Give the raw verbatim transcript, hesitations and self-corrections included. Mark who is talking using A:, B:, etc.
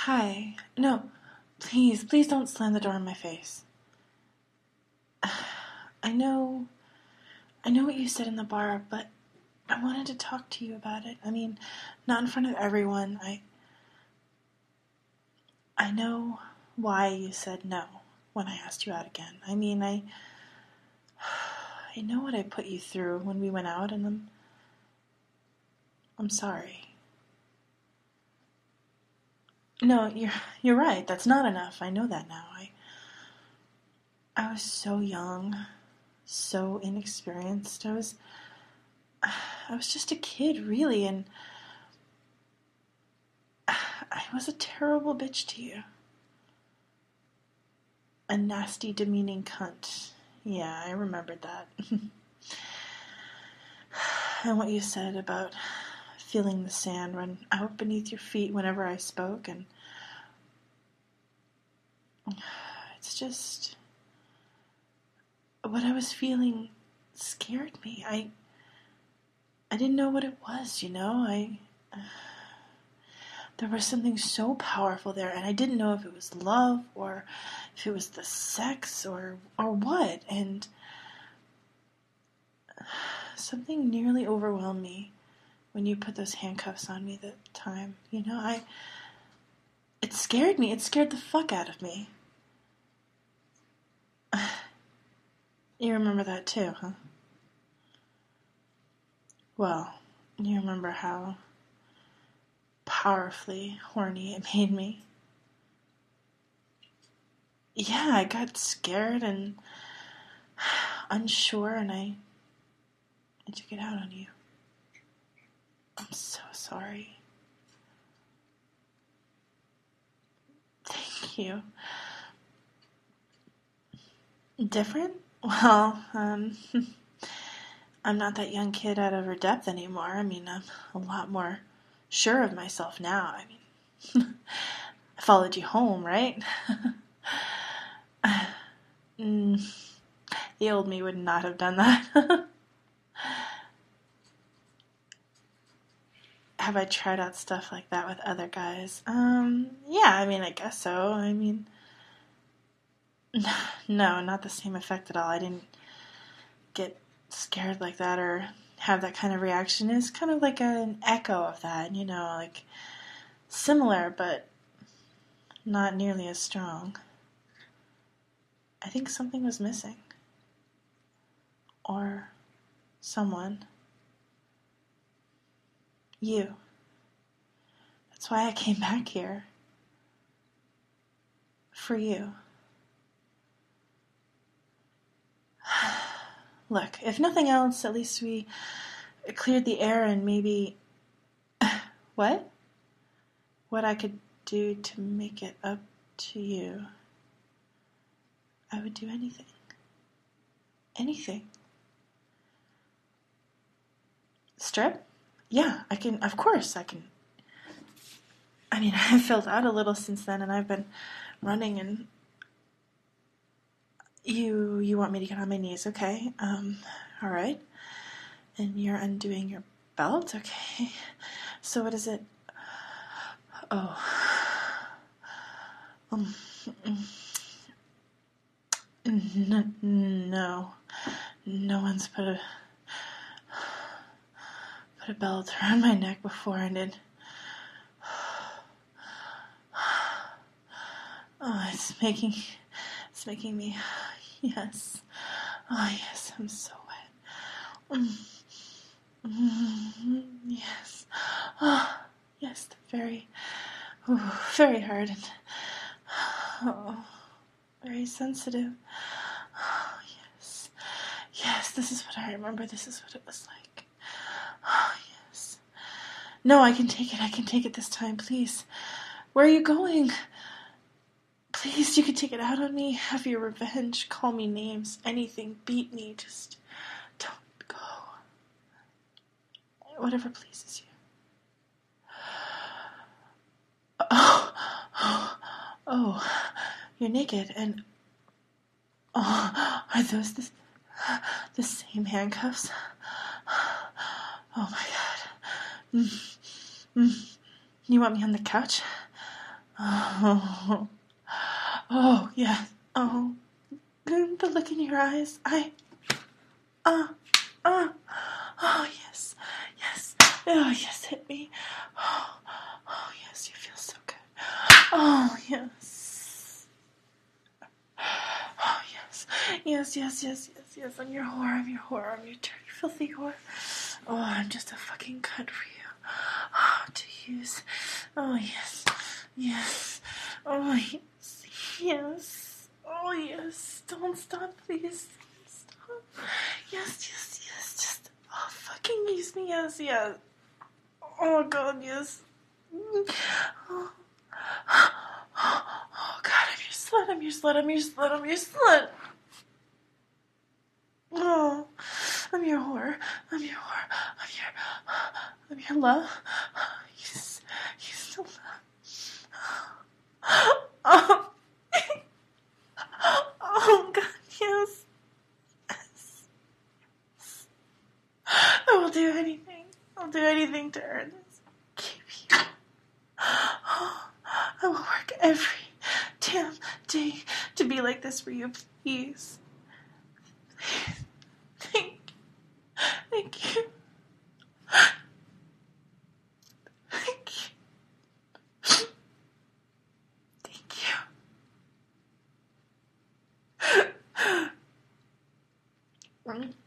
A: Hi. No, please, please don't slam the door in my face. I know, I know what you said in the bar, but I wanted to talk to you about it. I mean, not in front of everyone. I, I know why you said no when I asked you out again. I mean, I, I know what I put you through when we went out, and I'm, I'm sorry. No, you're you're right. That's not enough. I know that now. I I was so young, so inexperienced. I was I was just a kid, really, and I was a terrible bitch to you. A nasty, demeaning cunt. Yeah, I remembered that. And what you said about feeling the sand run out beneath your feet whenever I spoke, and it's just what I was feeling scared me. I I didn't know what it was, you know. I uh, there was something so powerful there, and I didn't know if it was love or if it was the sex or or what. And something nearly overwhelmed me when you put those handcuffs on me that time. You know, I it scared me. It scared the fuck out of me. You remember that too, huh? Well, you remember how powerfully horny it made me. Yeah, I got scared and unsure, and I, I took it out on you. I'm so sorry. Thank you. Different? Well, um, I'm not that young kid out of her depth anymore. I mean, I'm a lot more sure of myself now. I mean, I followed you home, right? mm, the old me would not have done that. Have I tried out stuff like that with other guys? Um, yeah, I mean, I guess so. I mean, no, not the same effect at all. I didn't get scared like that or have that kind of reaction. It's kind of like an echo of that, you know, like similar, but not nearly as strong. I think something was missing. Or someone. You. That's why I came back here. For you. Look, if nothing else, at least we cleared the air and maybe... What? What I could do to make it up to you. I would do anything. Anything. Strip? Yeah, I can, of course, I can. I mean, I've filled out a little since then, and I've been running, and you, you want me to get on my knees, okay? Um, alright. And you're undoing your belt, okay? So what is it? Oh. Um, n- no. No one's put a, put a belt around my neck before, and it... Oh, it's making, it's making me, yes. Oh, yes, I'm so wet. Mm-hmm. Yes. Oh, yes, very, ooh, very hard and, oh, very sensitive. Oh, yes. Yes, this is what I remember. This is what it was like. Oh, yes. No, I can take it. I can take it this time, please. Where are you going? Please, you can take it out on me. Have your revenge. Call me names. Anything. Beat me. Just don't go. Whatever pleases you. Oh, oh, oh, you're naked, and oh, are those the, the same handcuffs? Oh my god. Mm, mm. You want me on the couch? Oh, oh, yes. Oh, the look in your eyes. I, uh, uh, oh, yes, yes. Oh, yes, hit me. Oh, oh, yes, you feel so good. Oh, yes. Oh, yes. Yes, yes, yes, yes, yes. I'm your whore, I'm your whore, I'm your dirty, filthy whore. Oh, I'm just a fucking cunt for you. Oh, to use. Oh, yes. Yes. Oh, yes. Yes. Oh, yes. Don't stop, please. Stop. Yes, yes, yes. Just, oh, fucking use me. Yes, yes. Oh, God, yes. Oh, oh God, I'm your slut. I'm your slut. I'm your slut. I'm your slut. Oh, I'm your whore. I'm your whore. I'm your, I'm your love. You, you still love. Oh, oh God, yes. Yes. I will do anything. I'll do anything to earn this. Keep you. Oh, I will work every damn day to be like this for you, please. Please. Thank you. Thank you. Thank you. Thank you.